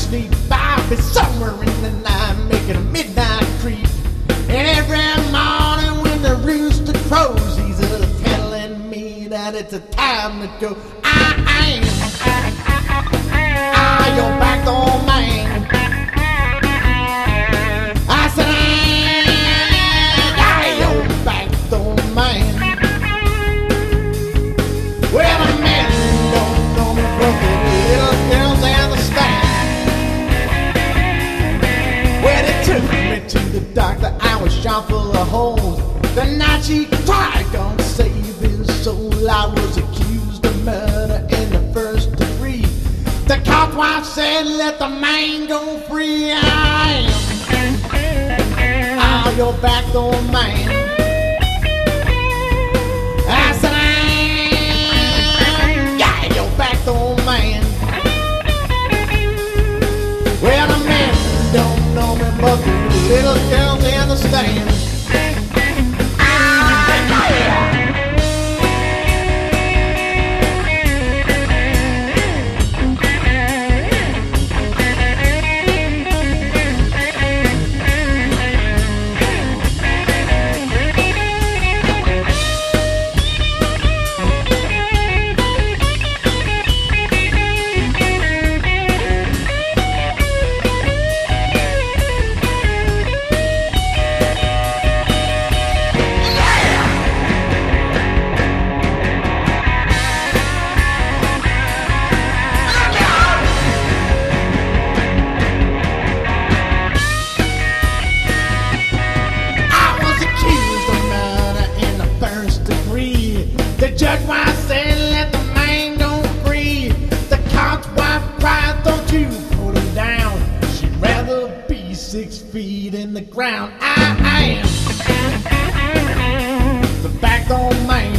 sneak by me somewhere in the night, making a midnight creep. And every morning when the rooster crows, he's telling me that it's a time to go. Your back door man. I said, your back door man. Well, the men don't know me, but the little girls understand. Well, they took me to the doctor, I was shot full of holes. The night she tried to save his soul, I was accused of murder in the first degree. The cop wife said, let the man go free. I am your backdoor man. I said, I'm your backdoor man. Well, the men don't know me, but the little girls understand. The judge wife said, let the man go free. The cop's wife cried, don't you put him down. She'd rather be 6 feet in the ground. I am the backdoor man.